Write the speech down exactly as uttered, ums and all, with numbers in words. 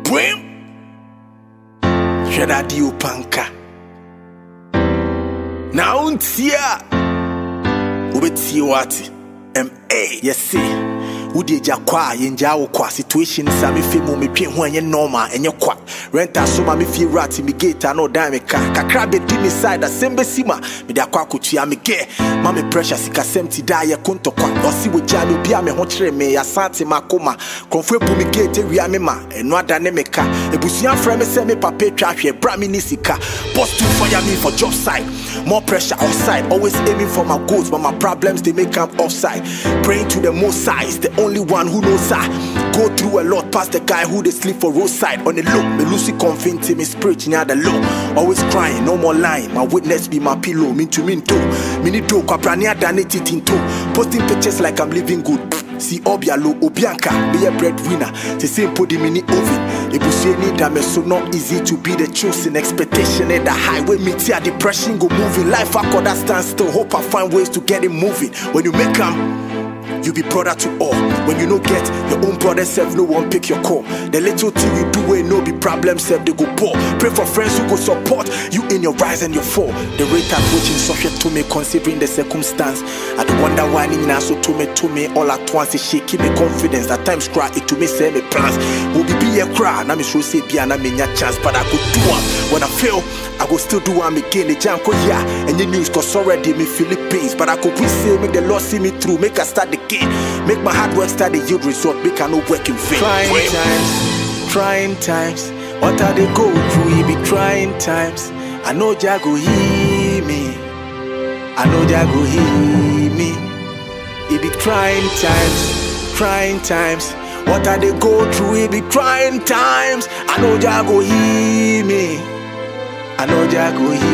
Brim Shada Dio Panka Now untia Ubeti wati M A yes see Udi jakwa yenja ukwa situation sa mi fi mu me twe ho anye normal enye kwa renta so ma me fi rat mi gate no dan me ka kakra be di me side asembe sima me da kwa akotua me ge ma me pressure sika semti da ye konto kwa osi we ja no bia me ho kire me ya sante makoma konfo ebu me gate wi ame ma eno ada ne me ka ebusuan fra me se me papa twa hwe bra me ni sika post to fire me for job side more pressure outside always aiming for my goals but my problems they make come offside praying to the most high the only one who knows I go through a lot past the guy who they sleep for roadside on the low. Me Lucy convinced me spirit near the low. Always crying, no more lying. My witness be my pillow. Mean to mean too. Mini do kwaprania done it in too. Posting pictures like I'm living good. See Obialo, Obianka, be a breadwinner. The same put the mini oven. Ebusie need that so not easy to be the chosen expectation at the highway. Me tear depression go moving. Life I could stand still. Hope I find ways to get it moving. When you make them. You be brother to all. When you no get your own brother self, no one pick your call. The little thing you do ain't no be problem self, they go poor. Pray for friends who go support you in your rise and your fall. The rate at which is subject to me considering the circumstance. I don't wonder why ni na so to me to me all at once. It shaking me confidence. At times cry it to me say me plans. Will be be a cry. Now me show say be and I mean your chance, but I go do one. When I fail, I go still do one again. The jam yeah, and the news cause already me Philippines. But I could we say make the Lord see me through, make us start the game. Make my hard work start the yield result. Make I no work in vain. Trying Wait. times, trying times. What are they go through? It be trying times. I know Jah go hear me. I know Jah go hear me. It be trying times, trying times. What are they go through? It be trying times. I know Jah go hear me. I know Jah go hear me.